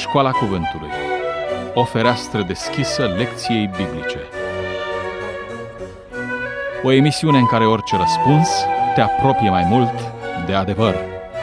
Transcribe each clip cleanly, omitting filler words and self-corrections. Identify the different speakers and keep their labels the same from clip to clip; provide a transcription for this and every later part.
Speaker 1: Școala Cuvântului. O fereastră deschisă lecției biblice. O emisiune în care orice răspuns te apropie mai mult de adevăr.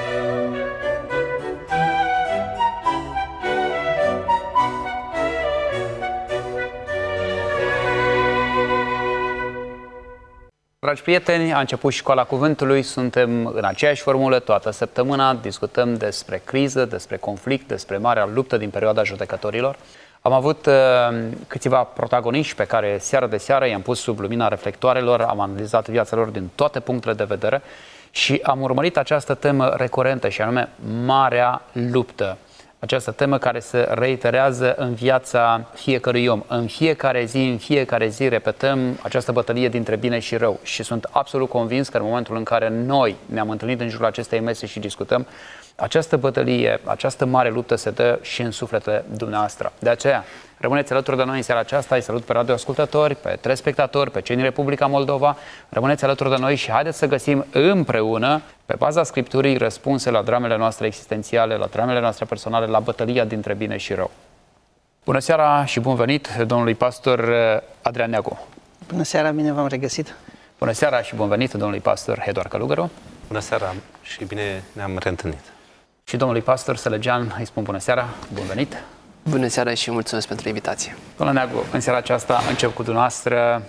Speaker 2: Dragi prieteni, a început Școala Cuvântului, suntem în aceeași formulă toată săptămâna, discutăm despre criză, despre conflict, despre marea luptă din perioada judecătorilor. Am avut câțiva protagoniști pe care seară de seară i-am pus sub lumina reflectoarelor, am analizat viața lor din toate punctele de vedere și am urmărit această temă recurentă și anume Marea Luptă. Această temă care se reiterează în viața fiecărui om. În fiecare zi repetăm această bătălie dintre bine și rău. Și sunt absolut convins că în momentul în care noi ne-am întâlnit în jurul acestei mese și discutăm, această bătălie, această mare luptă se dă și în sufletele dumneavoastră. De aceea, rămâneți alături de noi în seara aceasta, îi salut pe radioascultători, pe telespectatori, pe cei din Republica Moldova, rămâneți alături de noi și haideți să găsim împreună, pe baza Scripturii, răspunse la dramele noastre existențiale, la dramele noastre personale, la bătălia dintre bine și rău. Bună seara și bun venit domnului pastor Adrian Neagu.
Speaker 3: Bună seara, bine v-am regăsit.
Speaker 2: Bună seara și bun venit domnului pastor Eduard Călugăru.
Speaker 4: Bună seara și bine ne-am reîntâlnit.
Speaker 2: Și domnului pastor Sălăgean îi spun bună seara, bun venit.
Speaker 5: Bună seara și mulțumesc pentru invitație.
Speaker 2: Domnule Neagu, în seara aceasta încep cu dumneavoastră.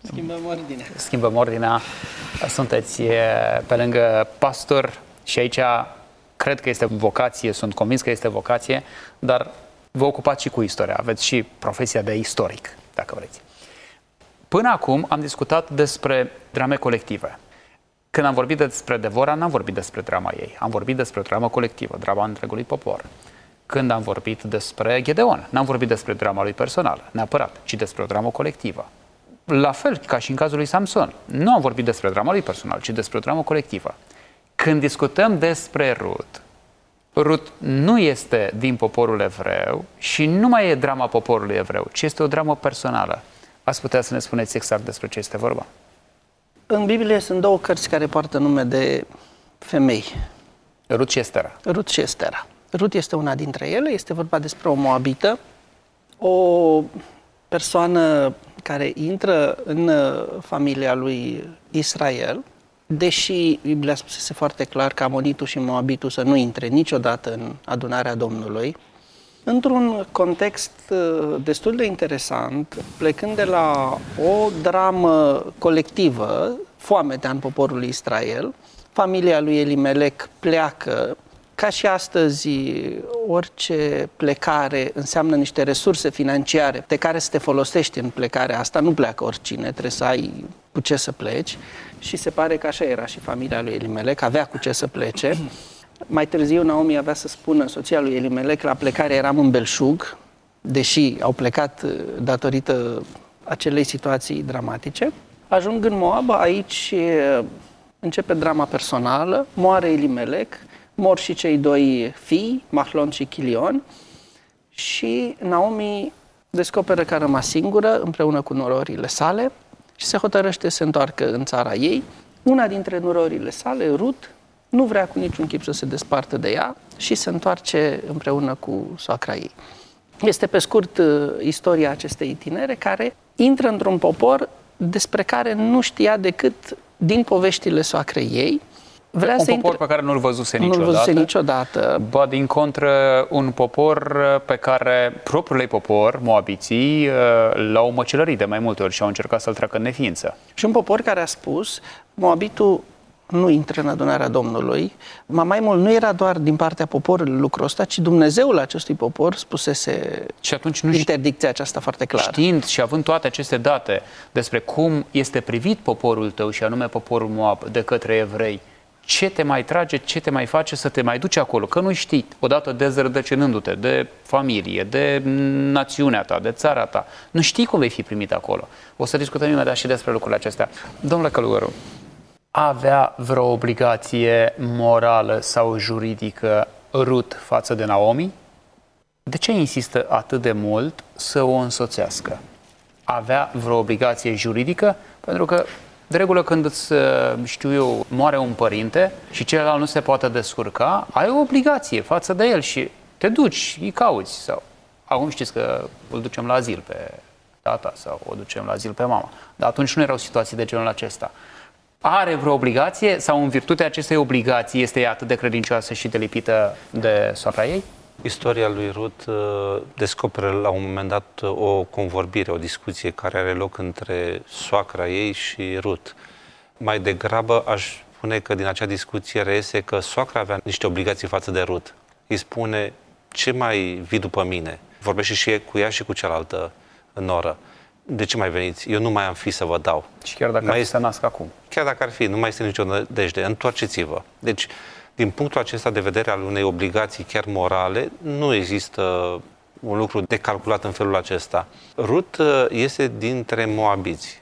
Speaker 2: Schimbăm ordinea. Sunteți pe lângă pastor și aici cred că este vocație, sunt convins că este vocație, dar vă ocupați și cu istoria, aveți și profesia de istoric, dacă vreți. Până acum am discutat despre drame colective. Când am vorbit despre Devora, n-am vorbit despre drama ei, am vorbit despre o dramă colectivă, drama întregului popor. Când am vorbit despre Gedeon, n-am vorbit despre drama lui personală, neapărat, ci despre o dramă colectivă. La fel ca și în cazul lui Samson, nu am vorbit despre drama lui personal, ci despre o dramă colectivă. Când discutăm despre Rut nu este din poporul evreu și nu mai e drama poporului evreu, ci este o dramă personală. Ați putea să ne spuneți exact despre ce este vorba?
Speaker 3: În Biblie sunt două cărți care poartă nume de femei.
Speaker 2: Rut și Estera.
Speaker 3: Rut și Estera. Rut este una dintre ele, este vorba despre o moabită, o persoană care intră în familia lui Israel, deși Biblia spusese foarte clar că amonitul și moabitul să nu intre niciodată în adunarea Domnului, într-un context destul de interesant, plecând de la o dramă colectivă, foametea în poporul Israel, familia lui Elimelec pleacă. Ca și astăzi, orice plecare înseamnă niște resurse financiare de care să te folosești în plecarea asta. Nu pleacă oricine, trebuie să ai cu ce să pleci. Și se pare că așa era și familia lui Elimelec, avea cu ce să plece. Mai târziu Naomi avea să spună, soția lui Elimelec, la plecare eram în belșug, deși au plecat datorită acelei situații dramatice. Ajung în Moab, aici începe drama personală, moare Elimelec, mor și cei doi fii, Mahlon și Chilion, și Naomi descoperă că a rămas singură împreună cu nurorile sale și se hotărăște să se întoarcă în țara ei. Una dintre nurorile sale, Rut, nu vrea cu niciun chip să se despartă de ea și se întoarce împreună cu soacra ei. Este pe scurt istoria acestei tinere care intră într-un popor despre care nu știa decât din poveștile soacrei ei.
Speaker 2: Vrea un popor pe care nu-l văzuse niciodată. Ba din contră, un popor pe care propriul ei popor, moabiții, l-au măcelărit de mai multe ori și au încercat să-l treacă în neființă.
Speaker 3: Și un popor care a spus, moabitul nu intră în adunarea Domnului. Mai mult, nu era doar din partea poporului lucrul ăsta, ci Dumnezeul acestui popor spusese și atunci interdicția aceasta foarte clară.
Speaker 2: Știind și având toate aceste date despre cum este privit poporul tău, și anume poporul Moab, de către evrei, ce te mai trage, ce te mai face să te mai duci acolo? Că nu știi, odată dezrădăcinându-te de familie, de națiunea ta, de țara ta, nu știi cum vei fi primit acolo. O să discutăm imediat și despre lucrurile acestea. Domnule Călugăru, avea vreo obligație morală sau juridică Rut față de Naomi? De ce insistă atât de mult să o însoțească? Avea vreo obligație juridică? Pentru că de regulă când îți, moare un părinte și celălalt nu se poate descurca, ai o obligație față de el și te duci, îi cauți sau acum știți că îl ducem la azil pe tata sau o ducem la azil pe mama. Dar atunci nu erau situații de genul acesta. Are vreo obligație sau în virtutea acestei obligații este atât de credincioasă și de lipită de soacra ei?
Speaker 4: Istoria lui Rut descoperă la un moment dat o convorbire, o discuție care are loc între soacra ei și Rut. Mai degrabă aș spune că din acea discuție reiese că soacra avea niște obligații față de Rut. Îi spune, ce mai vii după mine? Vorbește și cu ea și cu cealaltă noră. De ce mai veniți? Eu nu mai am fi să vă dau.
Speaker 2: Și chiar dacă mai să nasc acum.
Speaker 4: Chiar dacă ar fi, nu mai este nicio nădejde. Întoarceți-vă. Deci, din punctul acesta de vedere al unei obligații chiar morale, nu există un lucru de calculat în felul acesta. Rut este dintre moabiți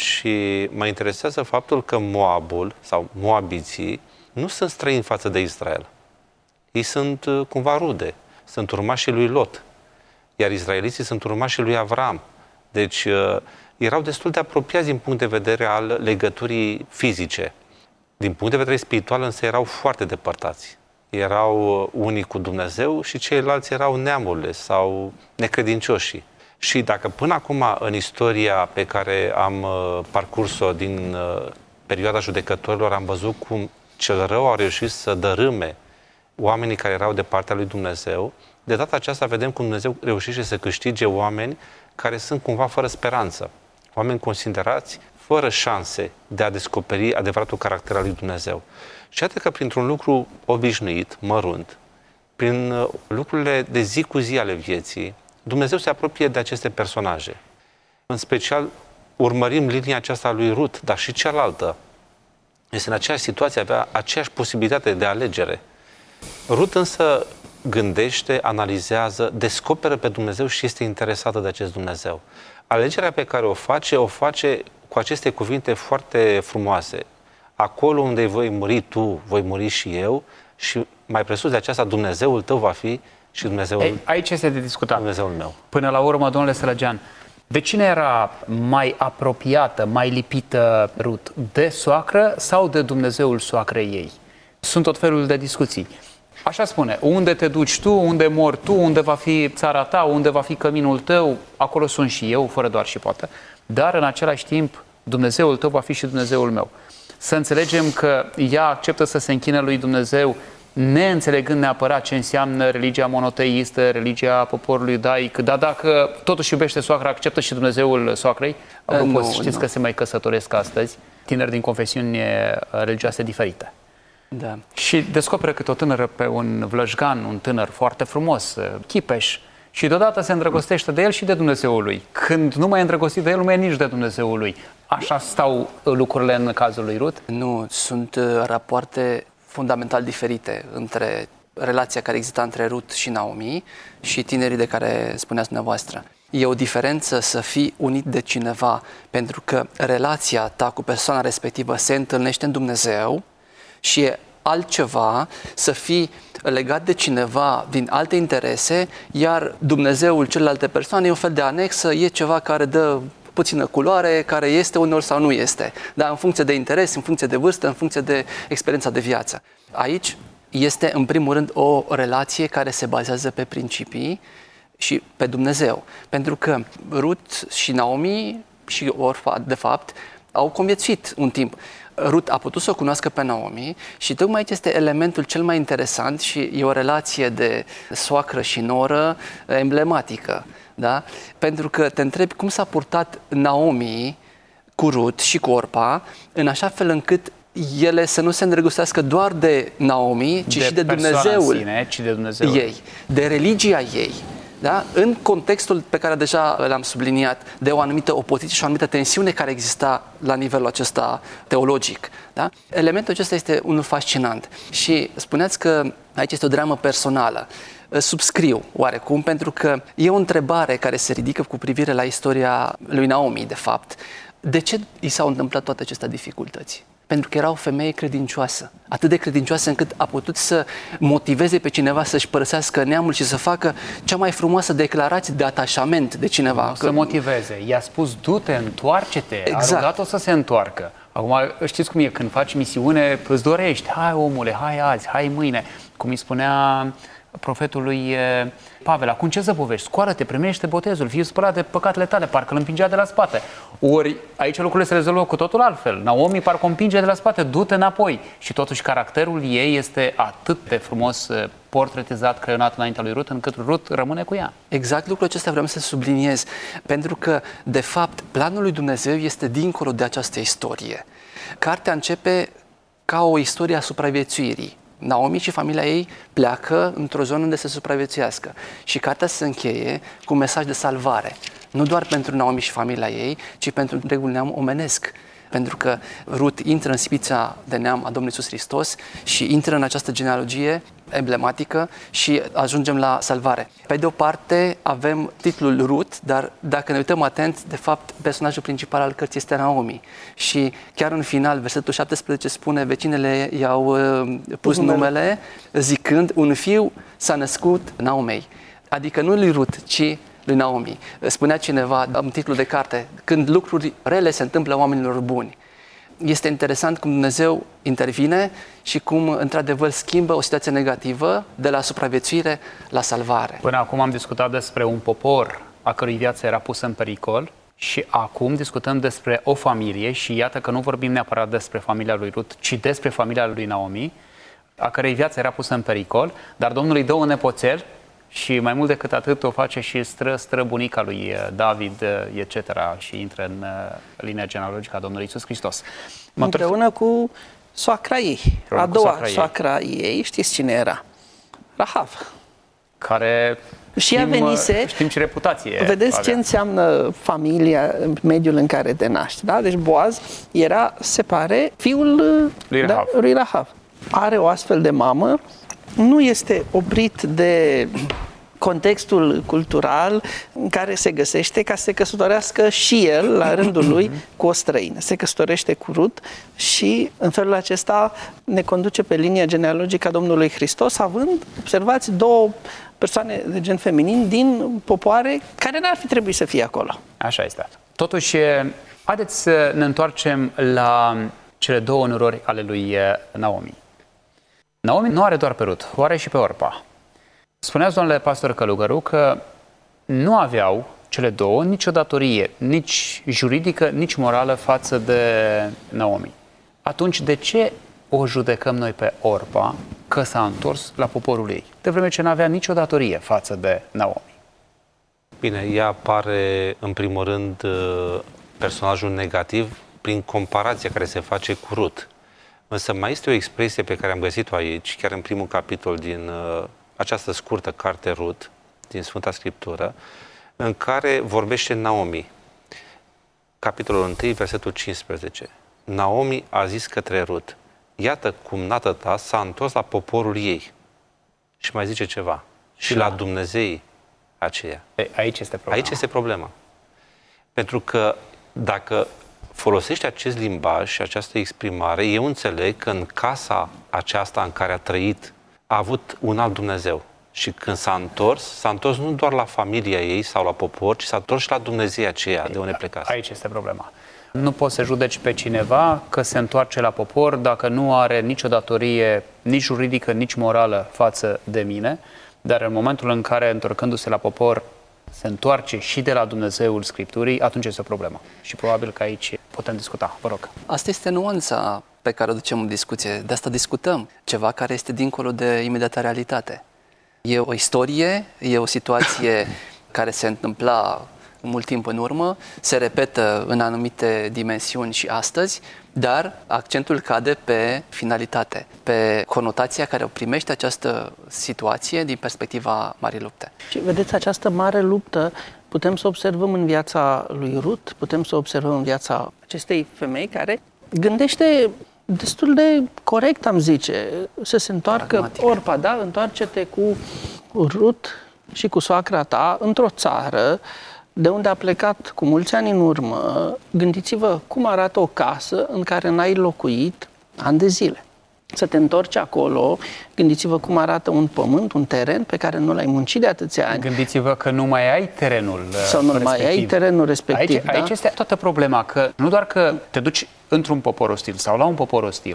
Speaker 4: și mă interesează faptul că Moabul sau moabiții nu sunt străini față de Israel. Ei sunt cumva rude, sunt urmașii lui Lot, iar israeliții sunt urmașii lui Avram. Deci erau destul de apropiați din punct de vedere al legăturii fizice. Din punct de vedere spiritual însă erau foarte depărtați. Erau unii cu Dumnezeu și ceilalți erau neamurile sau necredincioșii. Și dacă până acum în istoria pe care am parcurs-o din perioada judecătorilor am văzut cum cel rău a reușit să dărâme oamenii care erau de partea lui Dumnezeu, de data aceasta vedem cum Dumnezeu reușește să câștige oameni care sunt cumva fără speranță. Oameni considerați fără șanse de a descoperi adevăratul caracter al lui Dumnezeu. Și iată că printr-un lucru obișnuit, mărunt, prin lucrurile de zi cu zi ale vieții, Dumnezeu se apropie de aceste personaje. În special, urmărim linia aceasta a lui Rut, dar și cealaltă. Este în aceeași situație, avea aceeași posibilitate de alegere. Rut însă gândește, analizează, descoperă pe Dumnezeu și este interesată de acest Dumnezeu. Alegerea pe care o face cu aceste cuvinte foarte frumoase. Acolo unde voi muri tu, voi muri și eu și mai presus de aceasta Dumnezeul tău va fi și Dumnezeul
Speaker 2: aici este de discutat.
Speaker 4: Dumnezeul meu.
Speaker 2: Până la urmă, domnule Sălăgean, de cine era mai apropiată, mai lipită Rut? De soacră sau de Dumnezeul soacrei ei? Sunt tot felul de discuții. Așa spune, unde te duci tu, unde mori tu, unde va fi țara ta, unde va fi căminul tău, acolo sunt și eu, fără doar și poate. Dar în același timp, Dumnezeul tău va fi și Dumnezeul meu. Să înțelegem că ea acceptă să se închine lui Dumnezeu, neînțelegând neapărat ce înseamnă religia monoteistă, religia poporului iudaic, dar dacă totuși iubește soacra, acceptă și Dumnezeul soacrei. Apropo, știți că se mai căsătoresc astăzi tineri din confesiuni religioase diferite.
Speaker 5: Da.
Speaker 2: Și descoperă câte o tânără pe un vlăjgan, un tânăr foarte frumos, chipeș, și deodată se îndrăgostește de el și de Dumnezeul lui. Când nu mai e îndrăgostit de el, nu mai e nici de Dumnezeul lui. Așa stau lucrurile în cazul lui Rut?
Speaker 5: Nu, sunt rapoarte fundamental diferite între relația care exista între Rut și Naomi și tinerii de care spuneați dumneavoastră. E o diferență să fii unit de cineva pentru că relația ta cu persoana respectivă se întâlnește în Dumnezeu și e altceva să fii legat de cineva din alte interese, iar Dumnezeul celelalte persoane e un fel de anexă, e ceva care dă puțină culoare, care este uneori sau nu este, dar în funcție de interes, în funcție de vârstă, în funcție de experiența de viață. Aici este în primul rând o relație care se bazează pe principii și pe Dumnezeu, pentru că Rut și Naomi și Orfa, de fapt, au conviețuit un timp. Rut a putut să o cunoască pe Naomi și tocmai aici este elementul cel mai interesant și e o relație de soacră și noră emblematică, da? Pentru că te întrebi cum s-a purtat Naomi cu Rut și cu Orpa în așa fel încât ele să nu se îndrăgostească doar de Naomi, ci și de Dumnezeul
Speaker 2: în sine, ci de Dumnezeul
Speaker 5: ei, de religia ei. Da? În contextul pe care deja l-am subliniat de o anumită opoziție și o anumită tensiune care exista la nivelul acesta teologic. Da? Elementul acesta este unul fascinant și spuneați că aici este o dramă personală. Subscriu oarecum pentru că e o întrebare care se ridică cu privire la istoria lui Naomi, de fapt. De ce i s-au întâmplat toate aceste dificultăți? Pentru că era o femeie credincioasă, atât de credincioasă încât a putut să motiveze pe cineva să-și părăsească neamul și să facă cea mai frumoasă declarație de atașament de cineva.
Speaker 2: Să motiveze. I-a spus, du-te, întoarce-te.
Speaker 5: Exact.
Speaker 2: A rugat-o să se întoarcă. Acum, știți cum e, când faci misiune, îți dorești, hai omule, hai azi, hai mâine. Cum îi spunea profetului Pavel, acum ce zăbovești? Scoală-te, primește botezul, fii spălat de păcatele tale, parcă îl împingea de la spate. Ori aici lucrurile se rezolvă cu totul altfel. Naomi parcă o împinge de la spate, du-te înapoi. Și totuși caracterul ei este atât de frumos portretizat, creionat înaintea lui Rut, încât Rut rămâne cu ea.
Speaker 5: Exact lucrul acesta vreau să subliniez, pentru că, de fapt, planul lui Dumnezeu este dincolo de această istorie. Cartea începe ca o istorie a supraviețuirii. Naomi și familia ei pleacă într-o zonă unde să supraviețuiască și cartea se încheie cu un mesaj de salvare, nu doar pentru Naomi și familia ei, ci pentru întregul neam omenesc. Pentru că Rut intră în spița de neam a Domnului Iisus Hristos și intră în această genealogie emblematică și ajungem la salvare. Pe de o parte avem titlul Rut, dar dacă ne uităm atent, de fapt personajul principal al cărții este Naomi. Și chiar în final, versetul 17 spune, vecinele i-au pus numele zicând, un fiu s-a născut Naomei. Adică nu lui Rut, ci lui Naomi. Spunea cineva în titlul de carte, când lucruri rele se întâmplă oamenilor buni. Este interesant cum Dumnezeu intervine și cum, într-adevăr, schimbă o situație negativă de la supraviețuire la salvare.
Speaker 2: Până acum am discutat despre un popor a cărui viață era pusă în pericol și acum discutăm despre o familie și iată că nu vorbim neapărat despre familia lui Rut, ci despre familia lui Naomi, a cărei viață era pusă în pericol, dar Domnul îi dă un nepoțel și mai mult decât atât o face și străbunica lui David, etc. și intră în linia genealogică a Domnului Iisus Hristos.
Speaker 3: Împreună cu soacra ei. A doua soacra ei, știți cine era? Rahav.
Speaker 2: Care știm ce reputație
Speaker 3: vedeți
Speaker 2: avea.
Speaker 3: ce înseamnă familia, mediul în care te naști. Da? Deci Boaz era, se pare, fiul lui Rahav. Are o astfel de mamă, nu este oprit de contextul cultural în care se găsește ca să se căsătorească și el, la rândul lui, cu o străină. Se căsătorește cu Rut și în felul acesta ne conduce pe linia genealogică a Domnului Hristos, având, observați, două persoane de gen feminin din popoare care n-ar fi trebuit să fie acolo.
Speaker 2: Așa este. Totuși, haideți să ne întoarcem la cele două nurori ale lui Naomi. Naomi nu are doar pe Rut, o are și pe Orpa. Spuneați, domnule pastor Călugăru, că nu aveau cele două nicio datorie, nici juridică, nici morală față de Naomi. Atunci, de ce o judecăm noi pe Orpa că s-a întors la poporul ei, de vreme ce nu avea nicio datorie față de Naomi?
Speaker 4: Bine, ea apare, în primul rând, personajul negativ prin comparația care se face cu Rut. Însă mai este o expresie pe care am găsit-o aici, chiar în primul capitol din această scurtă carte Rut, din Sfânta Scriptură, în care vorbește Naomi. Capitolul 1, versetul 15. Naomi a zis către Rut, iată cum nată ta s-a întors la poporul ei. Și mai zice ceva. Și la Dumnezeii aceia.
Speaker 2: Aici este problema.
Speaker 4: Aici este problema. Pentru că dacă folosește acest limbaj și această exprimare, eu înțeleg că în casa aceasta în care a trăit a avut un alt Dumnezeu. Și când s-a întors nu doar la familia ei sau la popor, ci s-a întors și la Dumnezei aceea de unde plecase.
Speaker 2: Aici este problema. Nu poți să judeci pe cineva că se întoarce la popor dacă nu are nicio datorie, nici juridică, nici morală față de mine, dar în momentul în care, întorcându-se la popor, se întoarce și de la Dumnezeul Scripturii, atunci este o problemă. Și probabil că aici putem discuta. Vă rog.
Speaker 5: Asta este nuanța pe care o ducem în discuție. De asta discutăm. Ceva care este dincolo de imediata realitate. E o istorie, e o situație care se întâmpla mult timp în urmă, se repetă în anumite dimensiuni și astăzi, dar accentul cade pe finalitate, pe conotația care o primește această situație din perspectiva Marii Lupte.
Speaker 3: Și vedeți, această mare luptă putem să observăm în viața lui Rut, putem să observăm în viața acestei femei care gândește destul de corect, am zice, să se întoarcă
Speaker 5: pragmatic.
Speaker 3: Orpa, da? Întoarce-te cu Rut și cu soacra ta într-o țară de unde a plecat cu mulți ani în urmă. Gândiți-vă cum arată o casă în care n-ai locuit ani de zile. Să te întorci acolo, gândiți-vă cum arată un pământ, un teren pe care nu l-ai muncit de atâția ani.
Speaker 2: Gândiți-vă că nu mai ai terenul
Speaker 3: sau nu mai ai terenul respectiv.
Speaker 2: Aici este toată problema, că nu doar că te duci într-un popor ostil sau la un popor ostil,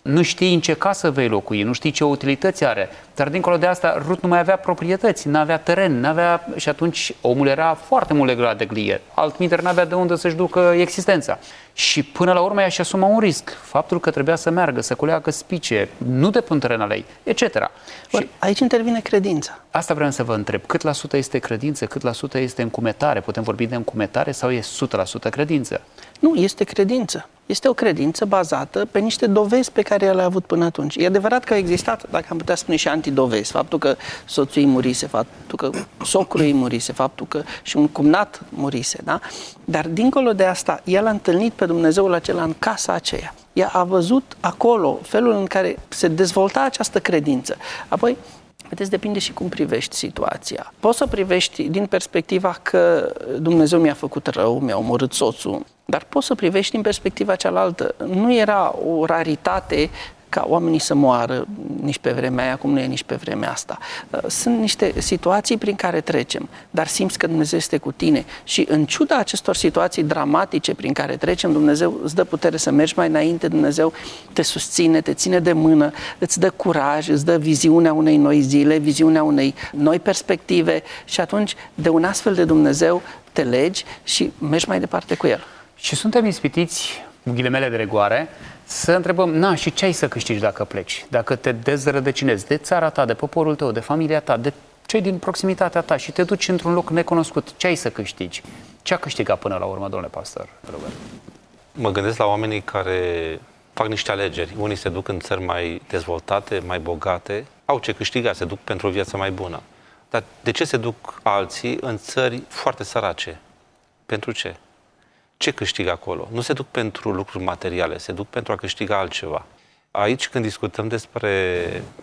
Speaker 2: Nu știi în ce casă vei locui, nu știi ce utilități are. Dar dincolo de asta, Rut nu mai avea proprietăți, nu avea teren, și atunci omul era foarte mult legat de glie. Altminteri n-avea de unde să-și ducă existența. Și până la urmă i-și asuma un risc. Faptul că trebuia să meargă, să culeagă spice, nu de pe un teren al ei, etc.
Speaker 3: Și aici intervine credința.
Speaker 2: Asta vreau să vă întreb. Cât la sută este credință, cât la sută este încumetare? Putem vorbi de încumetare sau e 100% credință?
Speaker 3: Nu, este credință. Este o credință bazată pe niște dovezi pe care le-a avut până atunci. E adevărat că au existat, dacă am putea spune, și antidovezi. Faptul că soțul ei murise, faptul că socrul ei murise, faptul că și un cumnat murise, da? Dar dincolo de asta, el a întâlnit pe Dumnezeul acela în casa aceea. Ea a văzut acolo felul în care se dezvolta această credință. Apoi, vedeți, depinde și cum privești situația. Poți să privești din perspectiva că Dumnezeu mi-a făcut rău, mi-a omorât soțul, dar poți să privești din perspectiva cealaltă. Nu era o raritate ca oamenii să moară nici pe vremea aia, cum nu e nici pe vremea asta. Sunt niște situații prin care trecem, dar simți că Dumnezeu este cu tine și în ciuda acestor situații dramatice prin care trecem, Dumnezeu îți dă putere să mergi mai înainte, Dumnezeu te susține, te ține de mână, îți dă curaj, îți dă viziunea unei noi zile, viziunea unei noi perspective și atunci de un astfel de Dumnezeu te legi și mergi mai departe cu El.
Speaker 2: Și suntem ispitiți, ghilimele de rigoare, să întrebăm, și ce ai să câștigi dacă pleci? Dacă te dezrădăcinezi de țara ta, de poporul tău, de familia ta, de cei din proximitatea ta și te duci într-un loc necunoscut, ce ai să câștigi? Ce a câștigat până la urmă, domnule pastor Robert?
Speaker 4: Mă gândesc la oamenii care fac niște alegeri. Unii se duc în țări mai dezvoltate, mai bogate, au ce câștiga, se duc pentru o viață mai bună. Dar de ce se duc alții în țări foarte sărace? Pentru ce? Ce câștigă acolo? Nu se duc pentru lucruri materiale, se duc pentru a câștiga altceva. Aici, când discutăm despre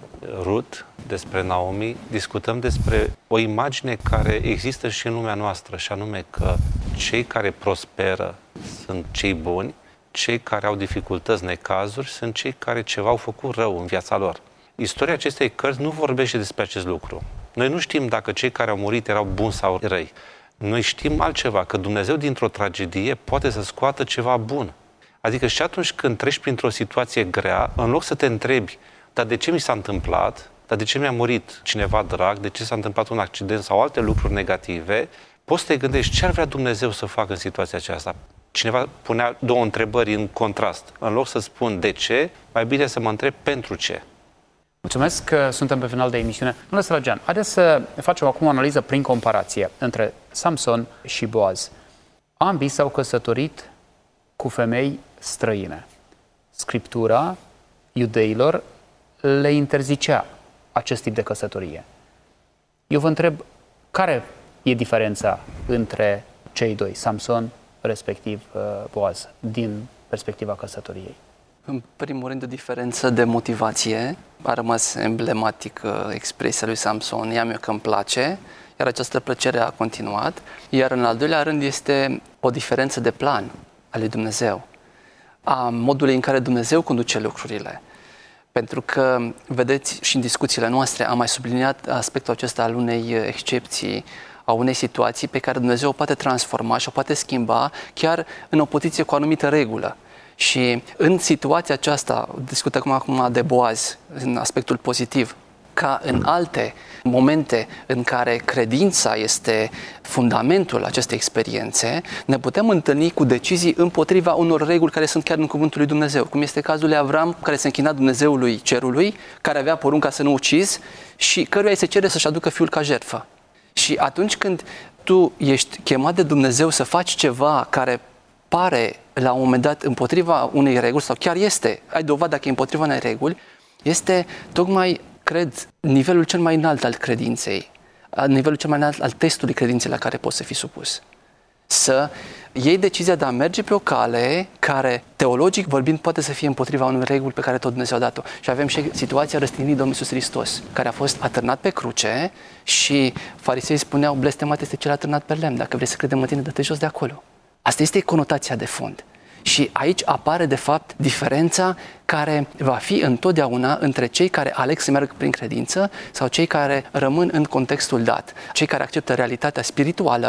Speaker 4: Rut, despre Naomi, discutăm despre o imagine care există și în lumea noastră, și anume că cei care prosperă sunt cei buni, cei care au dificultăți, necazuri, sunt cei care ceva au făcut rău în viața lor. Istoria acestei cărți nu vorbește despre acest lucru. Noi nu știm dacă cei care au murit erau buni sau răi. Noi știm altceva, că Dumnezeu dintr-o tragedie poate să scoată ceva bun. Adică și atunci când treci printr-o situație grea, în loc să te întrebi, dar de ce mi s-a întâmplat, dar de ce mi-a murit cineva drag, de ce s-a întâmplat un accident sau alte lucruri negative, poți să te gândești ce ar vrea Dumnezeu să facă în situația aceasta. Cineva punea două întrebări în contrast. În loc să spun de ce, mai bine să mă întreb pentru ce.
Speaker 2: Mulțumesc că suntem pe final de emisiune. Domnule Sălăgean, haideți să facem acum o analiză prin comparație între Samson și Boaz. Ambii s-au căsătorit cu femei străine. Scriptura iudeilor le interzicea acest tip de căsătorie. Eu vă întreb, care e diferența între cei doi, Samson, respectiv Boaz, din perspectiva căsătoriei?
Speaker 5: În primul rând, o diferență de motivație. A rămas emblematic expresia lui Samson, ia-mi-o că îmi place, iar această plăcere a continuat. Iar în al doilea rând este o diferență de plan al lui Dumnezeu, a modului în care Dumnezeu conduce lucrurile. Pentru că, vedeți, și în discuțiile noastre am mai subliniat aspectul acesta al unei excepții, a unei situații pe care Dumnezeu o poate transforma și o poate schimba chiar în opoziție cu o anumită regulă. Și în situația aceasta, discutăm acum de Boaz, în aspectul pozitiv, ca în alte momente în care credința este fundamentul acestei experiențe, ne putem întâlni cu decizii împotriva unor reguli care sunt chiar în cuvântul lui Dumnezeu, cum este cazul lui Avram, care se închina Dumnezeului cerului, care avea porunca să nu ucizi și căruia îi se cere să-și aducă fiul ca jertfă. Și atunci când tu ești chemat de Dumnezeu să faci ceva care pare la un moment dat împotriva unei reguli, sau chiar este, ai dovadă dacă e împotriva unei reguli, este tocmai, cred, nivelul cel mai înalt al credinței, nivelul cel mai înalt al testului credinței la care poți să fii supus. Să iei decizia de a merge pe o cale care, teologic vorbind, poate să fie împotriva unui reguli pe care tot Dumnezeu a dat-o. Și avem și situația răstignirii Domnului Iisus Hristos, care a fost atârnat pe cruce și fariseii spuneau, blestemat este cel atârnat pe lemn, dacă vrei să credem în tine, dă-te jos de acolo. Asta este conotația de fond. Și aici apare, de fapt, diferența care va fi întotdeauna între cei care aleg să meargă prin credință sau cei care rămân în contextul dat. Cei care acceptă realitatea spirituală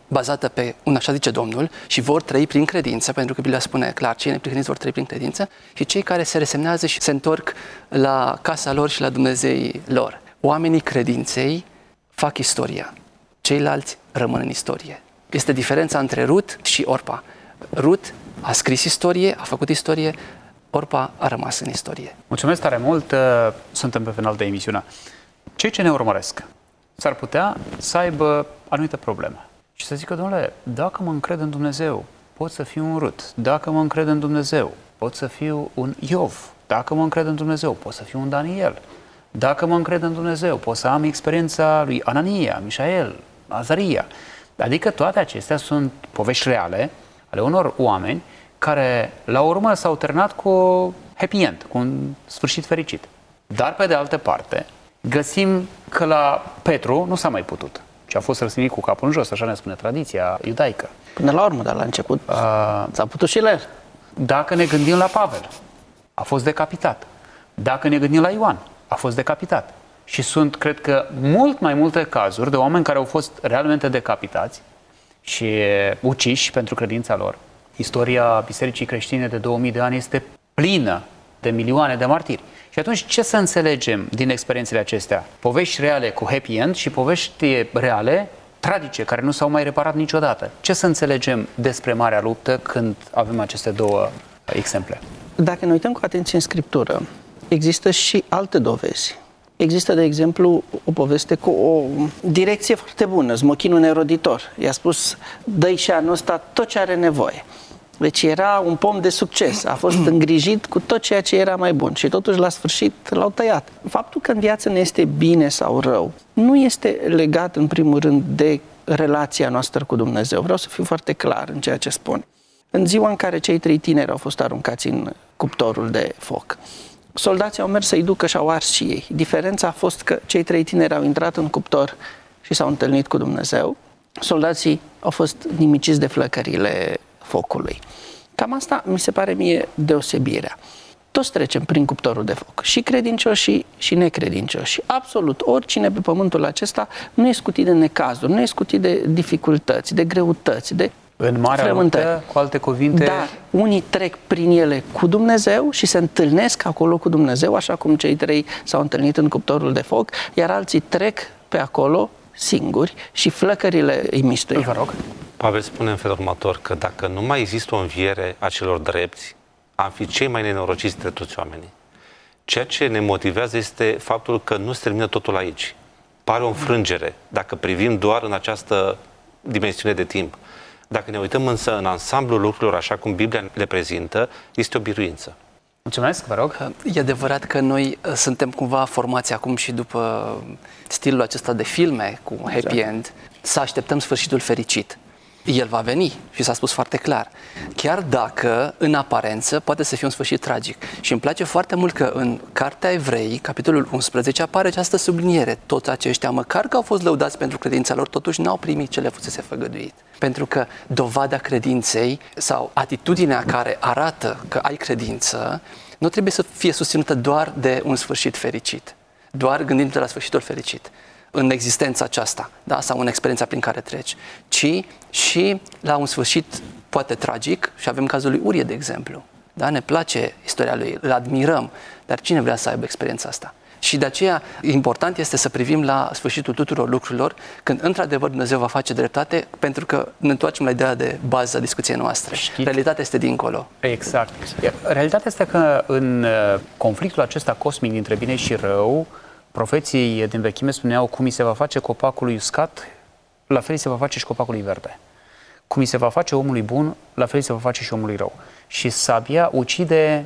Speaker 5: bazată pe un așa zice Domnul și vor trăi prin credință, pentru că Biblia spune clar, cei neprihăniți vor trăi prin credință, și cei care se resemnează și se întorc la casa lor și la Dumnezeii lor. Oamenii credinței fac istoria, ceilalți rămân în istorie. Este diferența între Rut și Orpa. Rut a scris istorie, a făcut istorie, Orpa a rămas în istorie.
Speaker 2: Mulțumesc tare mult, suntem pe final de emisiune. Cei ce ne urmăresc s-ar putea să aibă anumite probleme și să zică, domnule, dacă mă încred în Dumnezeu, pot să fiu un Rut. Dacă mă încred în Dumnezeu, pot să fiu un Iov. Dacă mă încred în Dumnezeu, pot să fiu un Daniel. Dacă mă încred în Dumnezeu, pot să am experiența lui Anania, Mișael, Azaria. Adică toate acestea sunt povești reale ale unor oameni care la urmă s-au terminat cu happy end, cu un sfârșit fericit. Dar pe de altă parte, găsim că la Petru nu s-a mai putut, ci a fost răstignit cu capul în jos, așa ne spune tradiția iudaică.
Speaker 3: Până la urmă, dar la început s-a putut și la el.
Speaker 2: Dacă ne gândim la Pavel, a fost decapitat. Dacă ne gândim la Ioan, a fost decapitat. Și sunt, cred că, mult mai multe cazuri de oameni care au fost realmente decapitați și uciși pentru credința lor. Istoria Bisericii Creștine de 2000 de ani este plină de milioane de martiri. Și atunci ce să înțelegem din experiențele acestea? Povești reale cu happy end și povești reale, tragice, care nu s-au mai reparat niciodată. Ce să înțelegem despre Marea Luptă când avem aceste două exemple?
Speaker 3: Dacă ne uităm cu atenție în Scriptură, există și alte dovezi. Există, de exemplu, o poveste cu o direcție foarte bună, smochinul neroditor. I-a spus, dă-i și anul ăsta tot ce are nevoie. Deci era un pom de succes, a fost îngrijit cu tot ceea ce era mai bun și totuși la sfârșit l-au tăiat. Faptul că în viață ne este bine sau rău nu este legat în primul rând de relația noastră cu Dumnezeu. Vreau să fiu foarte clar în ceea ce spun. În ziua în care cei 3 tineri au fost aruncați în cuptorul de foc, soldații au mers să-i ducă și au ars și ei. Diferența a fost că cei 3 tineri au intrat în cuptor și s-au întâlnit cu Dumnezeu. Soldații au fost nimiciți de flăcările focului. Cam asta mi se pare mie deosebirea. Toți trecem prin cuptorul de foc, și credincioși și necredincioși. Absolut oricine pe pământul acesta nu e scutit de necazuri, nu e scutit de dificultăți, de greutăți, de
Speaker 2: în Marea Luptă, cu alte cuvinte...
Speaker 3: Dar unii trec prin ele cu Dumnezeu și se întâlnesc acolo cu Dumnezeu, așa cum cei 3 s-au întâlnit în cuptorul de foc, iar alții trec pe acolo singuri și flăcările îi mistuie.
Speaker 2: Vă rog.
Speaker 4: Pavel spune în felul următor că dacă nu mai există o înviere a celor drepți, am fi cei mai nenorociți dintre toți oamenii. Ceea ce ne motivează este faptul că nu se termină totul aici. Pare o înfrângere dacă privim doar în această dimensiune de timp. Dacă ne uităm însă în ansamblul lucrurilor așa cum Biblia le prezintă, este o biruință.
Speaker 2: Mulțumesc, vă rog.
Speaker 5: E adevărat că noi suntem cumva formați acum și după stilul acesta de filme cu happy end, să așteptăm sfârșitul fericit. El va veni și s-a spus foarte clar. Chiar dacă, în aparență, poate să fie un sfârșit tragic. Și îmi place foarte mult că în Cartea Evrei, capitolul 11, apare această subliniere. Toți aceștia, măcar că au fost lăudați pentru credința lor, totuși n-au primit ce le fusese făgăduit. Pentru că dovada credinței sau atitudinea care arată că ai credință nu trebuie să fie susținută doar de un sfârșit fericit. Doar gândindu-te la sfârșitul fericit în existența aceasta, da? Sau în experiența prin care treci, ci și la un sfârșit poate tragic, și avem cazul lui Urie, de exemplu. Da? Ne place istoria lui, îl admirăm, dar cine vrea să aibă experiența asta? Și de aceea important este să privim la sfârșitul tuturor lucrurilor, când într-adevăr Dumnezeu va face dreptate, pentru că ne întoarcem la ideea de bază a discuției noastre. Realitatea este dincolo.
Speaker 2: Exact. Realitatea este că în conflictul acesta cosmic dintre bine și rău, profeții din vechime spuneau cum îi se va face copacului uscat, la fel se va face și copacului verde. Cum îi se va face omului bun, la fel se va face și omului rău. Și sabia ucide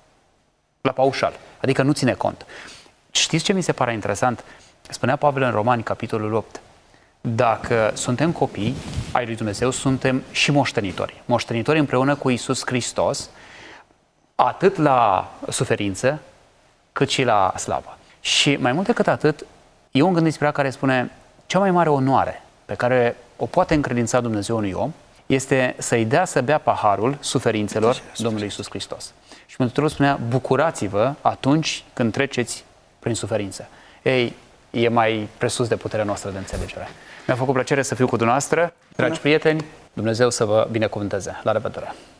Speaker 2: la paușal, adică nu ține cont. Știți ce mi se pare interesant? Spunea Pavel în Romani, capitolul 8. Dacă suntem copii ai lui Dumnezeu, suntem și moștenitori. Moștenitori împreună cu Iisus Hristos, atât la suferință, cât și la slavă. Și mai mult decât atât, e un gând inspirat care spune cea mai mare onoare pe care o poate încredința Dumnezeu unui om este să-i dea să bea paharul suferințelor Domnului Iisus Hristos. Și Mântuitorul spunea, bucurați-vă atunci când treceți prin suferință. Ei, e mai presus de puterea noastră de înțelegere. Mi-a făcut plăcere să fiu cu dumneavoastră, dragi prieteni, Dumnezeu să vă binecuvânteze. La revedere!